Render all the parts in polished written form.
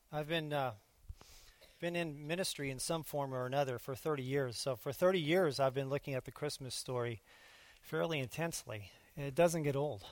I've been in ministry in some form or another for 30 years. So for 30 years, I've been looking at the Christmas story fairly intensely. And it doesn't get old.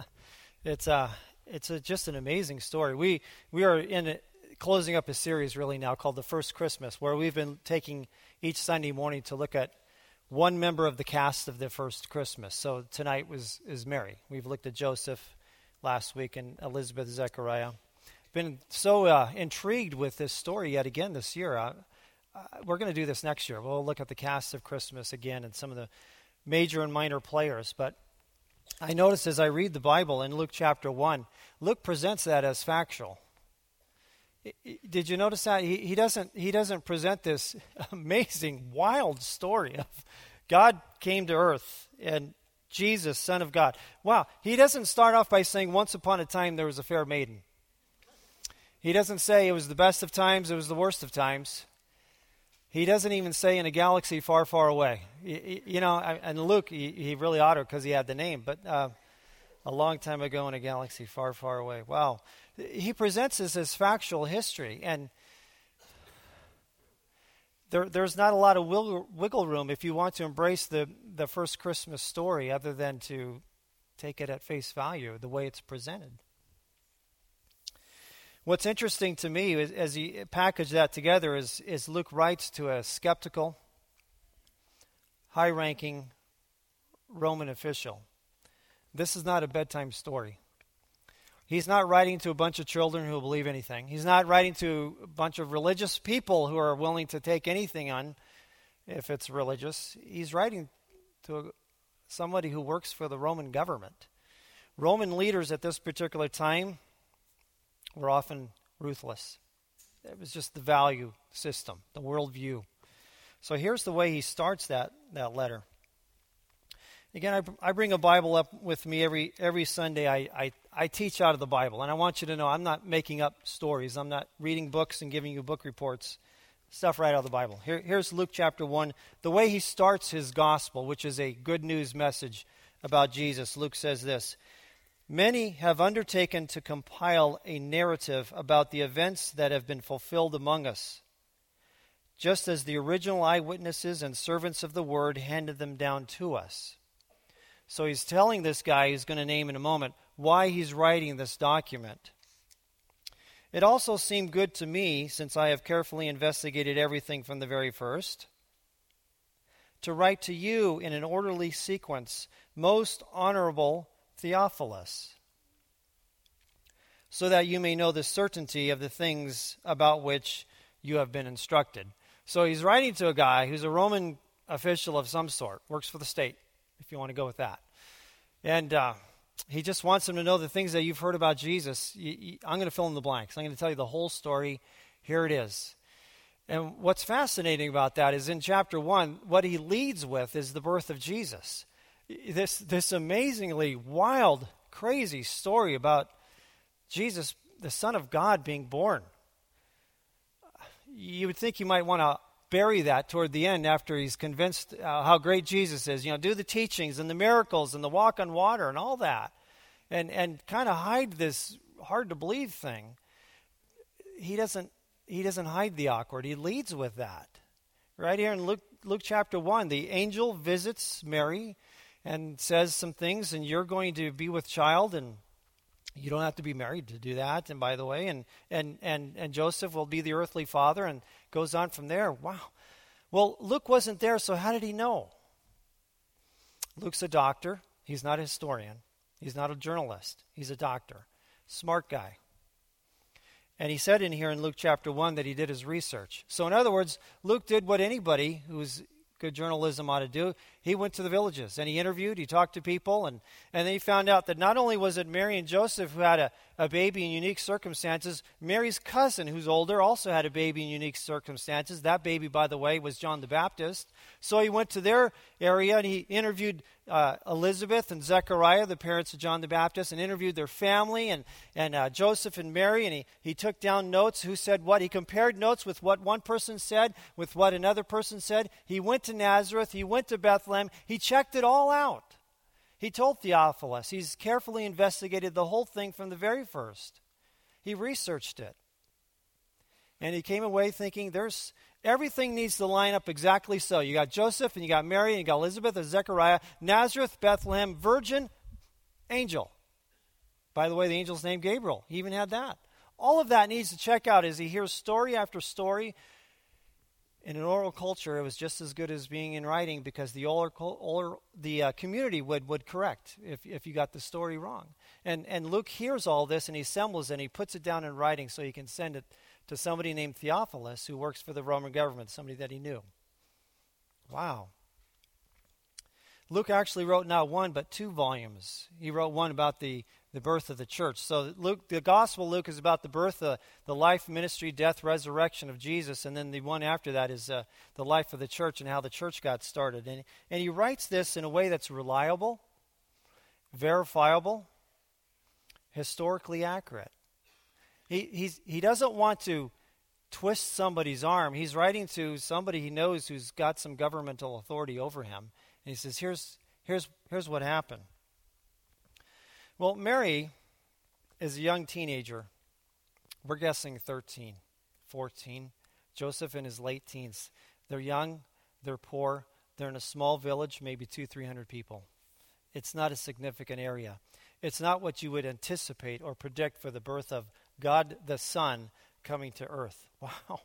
It's just an amazing story. We are closing up a series really now called The First Christmas, where we've been taking each Sunday morning to look at one member of the cast of the first Christmas. So tonight is Mary. We've looked at Joseph last week and Elizabeth, Zechariah. Been so intrigued with this story yet again this year. We're going to do this next year. We'll look at the cast of Christmas again and some of the major and minor players. But I noticed as I read the Bible in Luke chapter 1, Luke presents that as factual. Did you notice that? He doesn't present this amazing, wild story of God came to earth and Jesus, Son of God. Wow. He doesn't start off by saying, once upon a time there was a fair maiden. He doesn't say it was the best of times, it was the worst of times. He doesn't even say in a galaxy far, far away. And Luke, he really ought to because he had the name, but a long time ago in a galaxy far, far away. Wow. He presents this as factual history, and there's not a lot of wiggle room if you want to embrace the first Christmas story other than to take it at face value, the way it's presented. What's interesting to me is, as you package that together is Luke writes to a skeptical, high-ranking Roman official. This is not a bedtime story. He's not writing to a bunch of children who will believe anything. He's not writing to a bunch of religious people who are willing to take anything on if it's religious. He's writing to somebody who works for the Roman government. Roman leaders at this particular time were often ruthless. It was just the value system, the worldview. So here's the way he starts that letter. Again, I bring a Bible up with me every Sunday. I teach out of the Bible, and I want you to know I'm not making up stories. I'm not reading books and giving you book reports, stuff right out of the Bible. Here's Luke chapter 1. The way he starts his gospel, which is a good news message about Jesus. Luke says this: "Many have undertaken to compile a narrative about the events that have been fulfilled among us, just as the original eyewitnesses and servants of the word handed them down to us." So he's telling this guy, he's going to name in a moment, why he's writing this document. "It also seemed good to me, since I have carefully investigated everything from the very first, to write to you in an orderly sequence, most honorable Theophilus, so that you may know the certainty of the things about which you have been instructed." So he's writing to a guy who's a Roman official of some sort, works for the state, if you want to go with that. And he just wants him to know the things that you've heard about Jesus. I'm going to fill in the blanks. I'm going to tell you the whole story. Here it is. And what's fascinating about that is in chapter 1, what he leads with is the birth of Jesus. This amazingly wild, crazy story about Jesus, the Son of God, being born. You would think you might want to bury that toward the end after he's convinced how great Jesus is. Do the teachings and the miracles and the walk on water and all that. And kind of hide this hard-to-believe thing. He doesn't hide the awkward. He leads with that. Right here in Luke chapter 1, the angel visits Mary and says some things, and you're going to be with child, and you don't have to be married to do that. And by the way, and Joseph will be the earthly father, and goes on from there. Wow. Well, Luke wasn't there, so how did he know? Luke's a doctor. He's not a historian. He's not a journalist. He's a doctor. Smart guy. And he said in here in Luke chapter 1 that he did his research. So in other words, Luke did what anybody who's good journalism ought to do. He went to the villages and he interviewed, he talked to people, and then he found out that not only was it Mary and Joseph who had a baby in unique circumstances, Mary's cousin, who's older, also had a baby in unique circumstances. That baby, by the way, was John the Baptist. So he went to their area and he interviewed Elizabeth and Zechariah, the parents of John the Baptist, and interviewed their family and Joseph and Mary, and he took down notes, who said what. He compared notes with what one person said with what another person said. He went to Nazareth. He went to Bethlehem. He checked it all out. He told Theophilus. He's carefully investigated the whole thing from the very first. He researched it. And he came away thinking everything needs to line up exactly so. You got Joseph, and you got Mary, and you got Elizabeth and Zechariah, Nazareth, Bethlehem, virgin, angel. By the way, the angel's named Gabriel. He even had that. All of that needs to check out as he hears story after story. In an oral culture, it was just as good as being in writing, because the community would correct if you got the story wrong. And Luke hears all this, and he assembles it, and he puts it down in writing so he can send it to somebody named Theophilus, who works for the Roman government, somebody that he knew. Wow. Luke actually wrote not one but 2 volumes. He wrote one about the birth of the church. So the Gospel of Luke is about the birth, the life, ministry, death, resurrection of Jesus, and then the one after that is the life of the church and how the church got started. And he writes this in a way that's reliable, verifiable, historically accurate. He doesn't want to twist somebody's arm. He's writing to somebody he knows who's got some governmental authority over him. And he says, here's what happened. Well, Mary is a young teenager. We're guessing 13, 14. Joseph in his late teens. They're young, they're poor, they're in a small village, maybe 200-300 people. It's not a significant area. It's not what you would anticipate or predict for the birth of God the Son coming to earth. Wow.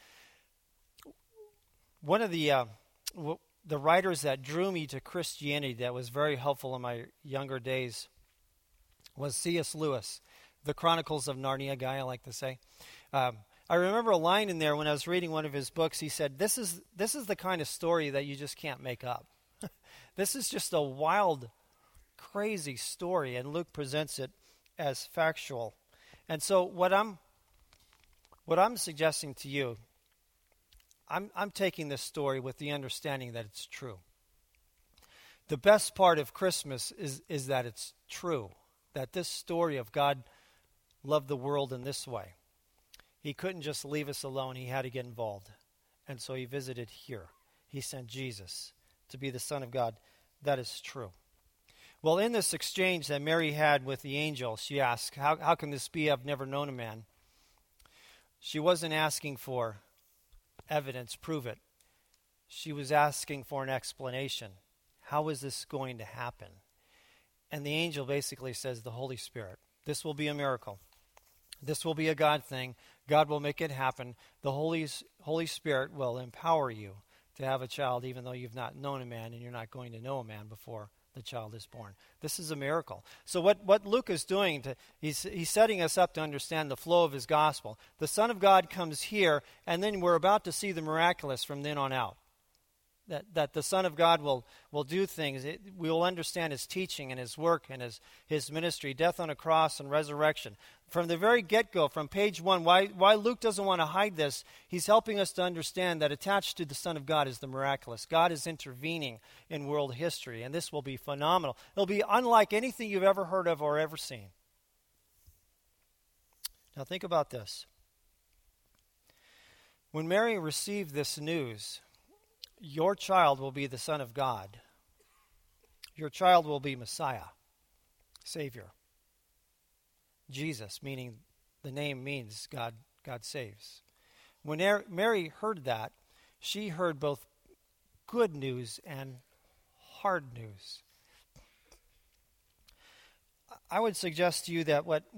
One of the writers that drew me to Christianity that was very helpful in my younger days was C.S. Lewis, the Chronicles of Narnia guy, I like to say. I remember a line in there when I was reading one of his books. He said, this is the kind of story that you just can't make up. This is just a wild, crazy story, and Luke presents it as factual. And so what I'm suggesting to you, I'm taking this story with the understanding that it's true. The best part of Christmas is that it's true, that this story of God loved the world in this way. He couldn't just leave us alone. He had to get involved. And so he visited here. He sent Jesus to be the Son of God. That is true. Well, in this exchange that Mary had with the angel, she asked, how can this be? I've never known a man. She wasn't asking for evidence, prove it. She was asking for an explanation. How is this going to happen? And the angel basically says, the Holy Spirit. This will be a miracle. This will be a God thing. God will make it happen. The Holy Spirit will empower you to have a child, even though you've not known a man and you're not going to know a man before the child is born. This is a miracle. So what Luke is doing, he's setting us up to understand the flow of his gospel. The Son of God comes here, and then we're about to see the miraculous from then on out. That the Son of God will do things. We will understand his teaching and his work and his ministry, death on a cross and resurrection. From the very get-go, from page 1, why Luke doesn't want to hide this, he's helping us to understand that attached to the Son of God is the miraculous. God is intervening in world history, and this will be phenomenal. It'll be unlike anything you've ever heard of or ever seen. Now think about this. When Mary received this news, your child will be the Son of God. Your child will be Messiah, Savior. Jesus, meaning the name means God saves. When Mary heard that, she heard both good news and hard news. I would suggest to you that what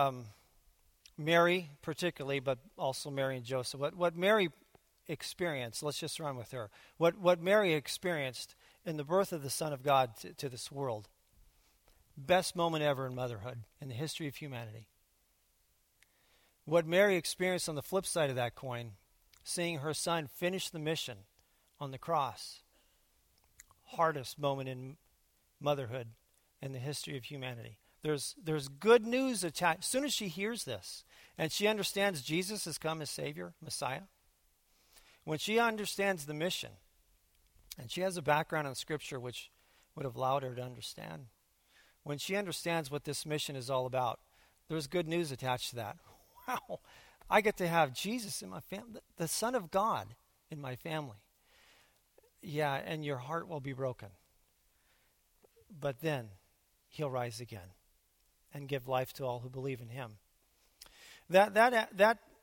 Mary particularly, but also Mary and Joseph, what Mary experienced, let's just run with her. What Mary experienced in the birth of the Son of God to this world, best moment ever in motherhood in the history of humanity. What Mary experienced on the flip side of that coin, seeing her son finish the mission on the cross, hardest moment in motherhood in the history of humanity. There's good news attached. As soon as she hears this, and she understands Jesus has come as Savior, Messiah, when she understands the mission, and she has a background in Scripture which would have allowed her to understand, when she understands what this mission is all about, there's good news attached to that. Wow, I get to have Jesus in my family, the Son of God in my family. Yeah, and your heart will be broken. But then he'll rise again and give life to all who believe in him. That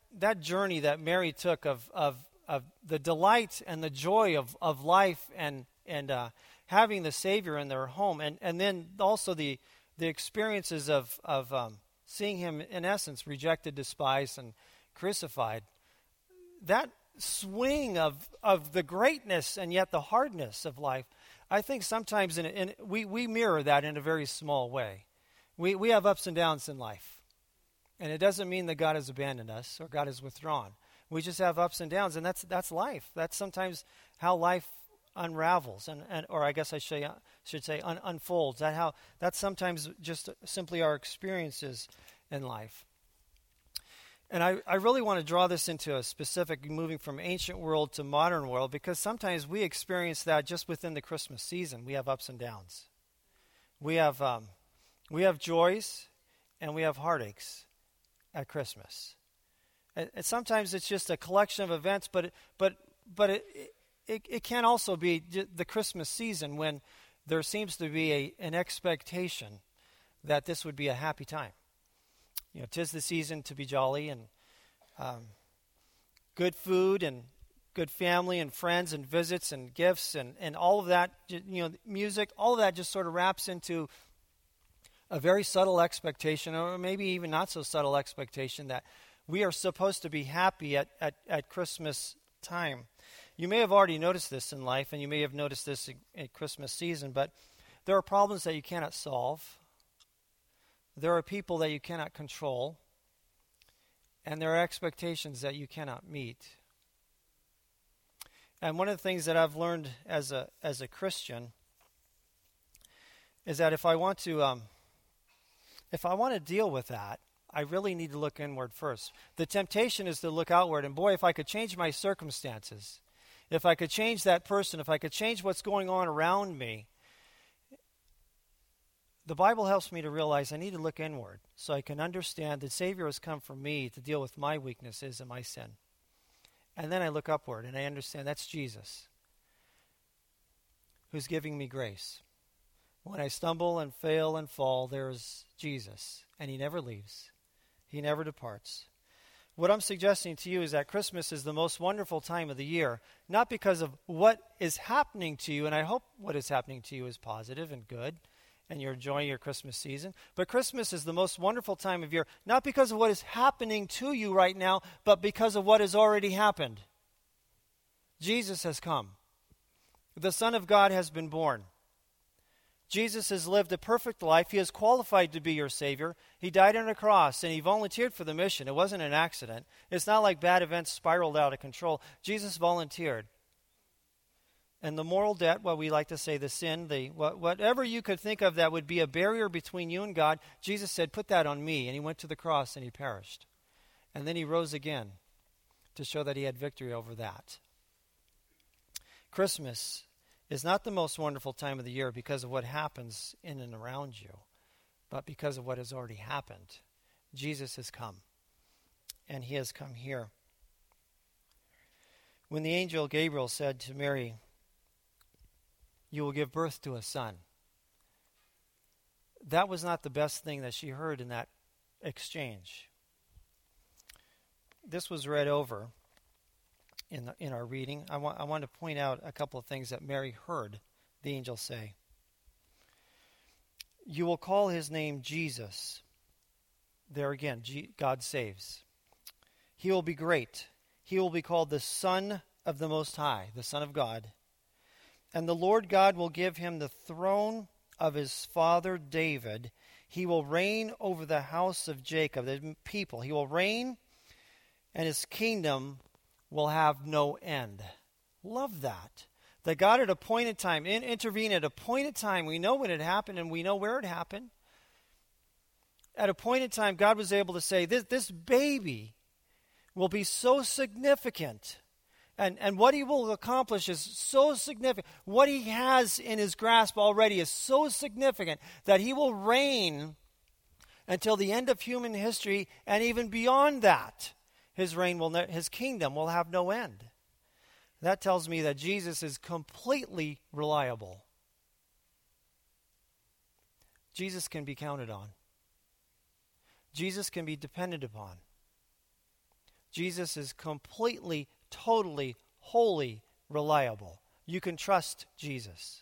that journey that Mary took of the delight and the joy of life and having the Savior in their home, and then also the experiences of seeing him, in essence, rejected, despised, and crucified. That swing of the greatness and yet the hardness of life, I think sometimes we mirror that in a very small way. We have ups and downs in life. And it doesn't mean that God has abandoned us or God has withdrawn. We just have ups and downs, and that's life. That's sometimes how life unravels, or I guess I should say unfolds. That's sometimes just simply our experiences in life. And I really want to draw this into a specific, moving from ancient world to modern world, because sometimes we experience that just within the Christmas season. We have ups and downs. We have joys, and we have heartaches at Christmas. And sometimes it's just a collection of events, but it can also be the Christmas season when there seems to be an expectation that this would be a happy time. 'Tis the season to be jolly, and good food and good family and friends and visits and gifts and all of that, music, all of that just sort of wraps into a very subtle expectation, or maybe even not so subtle expectation, that we are supposed to be happy at Christmas time. You may have already noticed this in life, and you may have noticed this at Christmas season, but there are problems that you cannot solve. There are people that you cannot control, and there are expectations that you cannot meet. And one of the things that I've learned as a Christian is that if I want to deal with that, I really need to look inward first. The temptation is to look outward, and boy, if I could change my circumstances, if I could change that person, if I could change what's going on around me, the Bible helps me to realize I need to look inward so I can understand that Savior has come for me to deal with my weaknesses and my sin. And then I look upward and I understand that's Jesus who's giving me grace. When I stumble and fail and fall, there's Jesus, and he never leaves. He never departs. What I'm suggesting to you is that Christmas is the most wonderful time of the year, not because of what is happening to you, and I hope what is happening to you is positive and good, and you're enjoying your Christmas season. But Christmas is the most wonderful time of year, not because of what is happening to you right now, but because of what has already happened. Jesus has come. The Son of God has been born. Jesus has lived a perfect life. He is qualified to be your Savior. He died on a cross, and he volunteered for the mission. It wasn't an accident. It's not like bad events spiraled out of control. Jesus volunteered. And the moral debt, what we like to say, the sin, whatever you could think of that would be a barrier between you and God, Jesus said, put that on me. And he went to the cross and he perished. And then he rose again to show that he had victory over that. Christmas is not the most wonderful time of the year because of what happens in and around you, but because of what has already happened. Jesus has come, and he has come here. When the angel Gabriel said to Mary, "You will give birth to a son," that was not the best thing that she heard in that exchange. This was read over in our reading. I want to point out a couple of things that Mary heard the angel say. You will call his name Jesus. There again, God saves. He will be great. He will be called the Son of the Most High, the Son of God. And the Lord God will give him the throne of his father David. He will reign over the house of Jacob, the people. He will reign, and his kingdom will have no end. Love that. That God at appointed time, intervene at appointed time. We know when it happened and we know where it happened. At appointed time, God was able to say, this baby will be so significant. And what he will accomplish is so significant. What he has in his grasp already is so significant that he will reign until the end of human history, and even beyond that. His kingdom will have no end. That tells me that Jesus is completely reliable. Jesus can be counted on. Jesus can be depended upon. Jesus is completely, totally, wholly reliable. You can trust Jesus.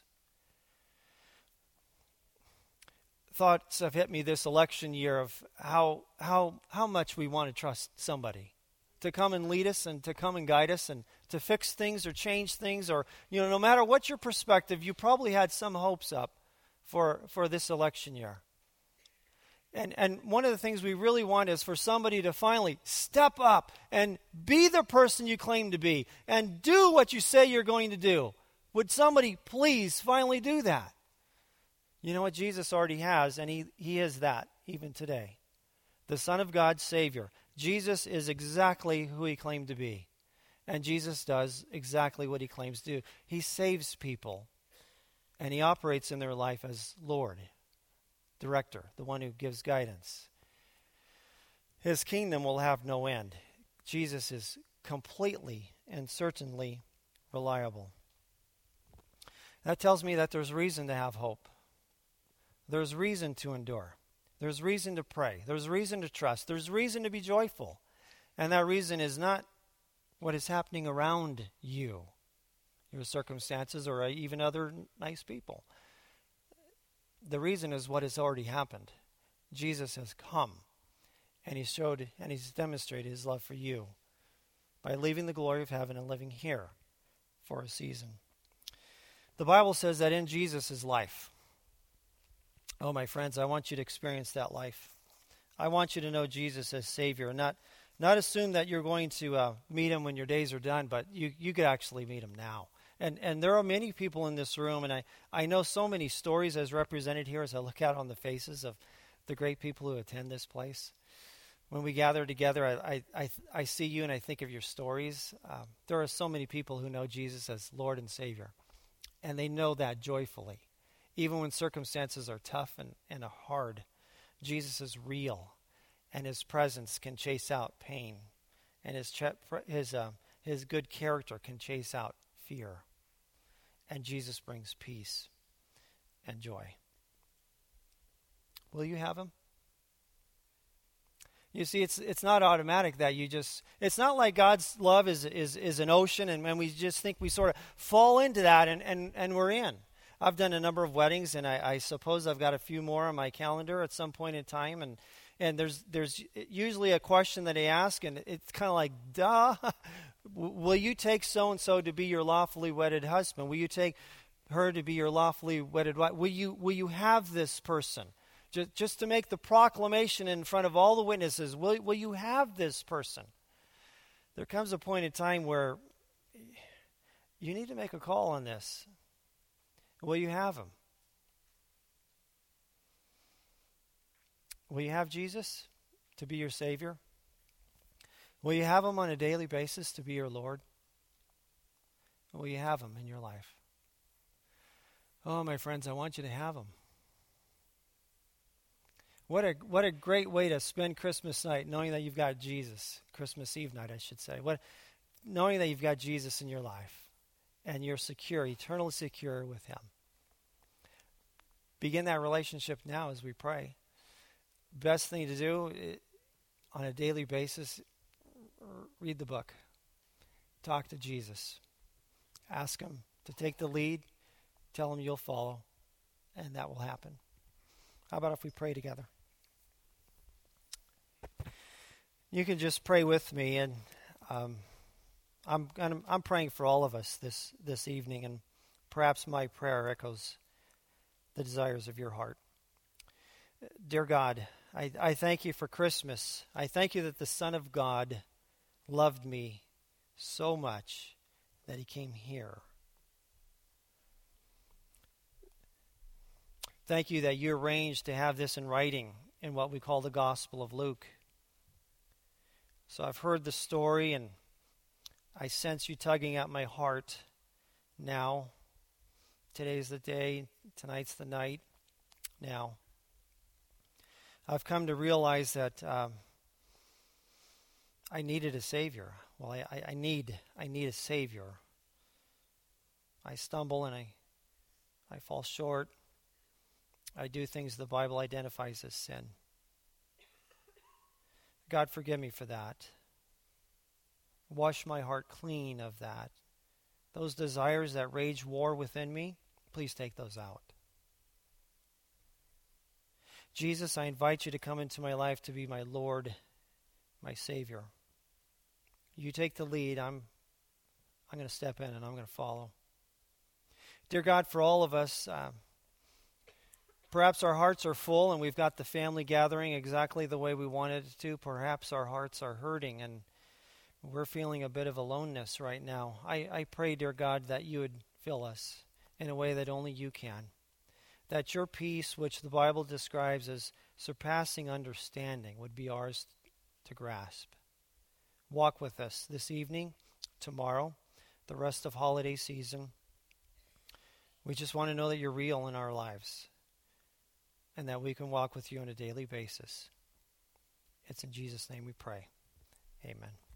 Thoughts have hit me this election year of how much we want to trust somebody to come and lead us and to come and guide us and to fix things or change things, or no matter what your perspective, you probably had some hopes up for this election year. And one of the things we really want is for somebody to finally step up and be the person you claim to be and do what you say you're going to do. Would somebody please finally do that? You know what? Jesus already has, and he is that even today. The Son of God, Savior. Jesus is exactly who he claimed to be. And Jesus does exactly what he claims to do. He saves people, and he operates in their life as Lord, director, the one who gives guidance. His kingdom will have no end. Jesus is completely and certainly reliable. That tells me that there's reason to have hope. There's reason to endure. There's reason to pray. There's reason to trust. There's reason to be joyful. And that reason is not what is happening around you, your circumstances, or even other nice people. The reason is what has already happened. Jesus has come, and he's demonstrated his love for you by leaving the glory of heaven and living here for a season. The Bible says that in Jesus is life. Oh, my friends, I want you to experience that life. I want you to know Jesus as Savior, and not assume that you're going to meet him when your days are done, but you could actually meet him now. And there are many people in this room, and I know so many stories as represented here as I look out on the faces of the great people who attend this place. When we gather together, I see you and I think of your stories. There are so many people who know Jesus as Lord and Savior, and they know that joyfully. Even when circumstances are tough and hard, Jesus is real, and his presence can chase out pain, and his good character can chase out fear. And Jesus brings peace and joy. Will you have him? You see, it's not automatic that you just, it's not like God's love is an ocean and we just think we sort of fall into that and we're in. I've done a number of weddings, and I suppose I've got a few more on my calendar at some point in time, and there's usually a question that they ask, and it's kind of like, duh, will you take so-and-so to be your lawfully wedded husband? Will you take her to be your lawfully wedded wife? Will you have this person? Just to make the proclamation in front of all the witnesses, will you have this person? There comes a point in time where you need to make a call on this. Will you have him? Will you have Jesus to be your Savior? Will you have him on a daily basis to be your Lord? Will you have him in your life? Oh, my friends, I want you to have him. What a great way to spend Christmas night, knowing that you've got Jesus. Christmas Eve night, I should say. Knowing that you've got Jesus in your life. And you're secure, eternally secure with him. Begin that relationship now as we pray. Best thing to do on a daily basis, read the book. Talk to Jesus. Ask him to take the lead. Tell him you'll follow. And that will happen. How about if we pray together? You can just pray with me, and I'm praying for all of us this evening, and perhaps my prayer echoes the desires of your heart. Dear God, I thank you for Christmas. I thank you that the Son of God loved me so much that he came here. Thank you that you arranged to have this in writing in what we call the Gospel of Luke. So I've heard the story, and I sense you tugging at my heart now. Today's the day, tonight's the night, now. I've come to realize that I needed a Savior. Well, I need a Savior. I stumble and I fall short. I do things the Bible identifies as sin. God, forgive me for that. Wash my heart clean of that. Those desires that rage war within me, please take those out. Jesus, I invite you to come into my life to be my Lord, my Savior. You take the lead. I'm going to step in and I'm going to follow. Dear God, for all of us, perhaps our hearts are full and we've got the family gathering exactly the way we wanted it to. Perhaps our hearts are hurting and we're feeling a bit of aloneness right now. I pray, dear God, that you would fill us in a way that only you can. That your peace, which the Bible describes as surpassing understanding, would be ours to grasp. Walk with us this evening, tomorrow, the rest of holiday season. We just want to know that you're real in our lives and that we can walk with you on a daily basis. It's in Jesus' name we pray. Amen.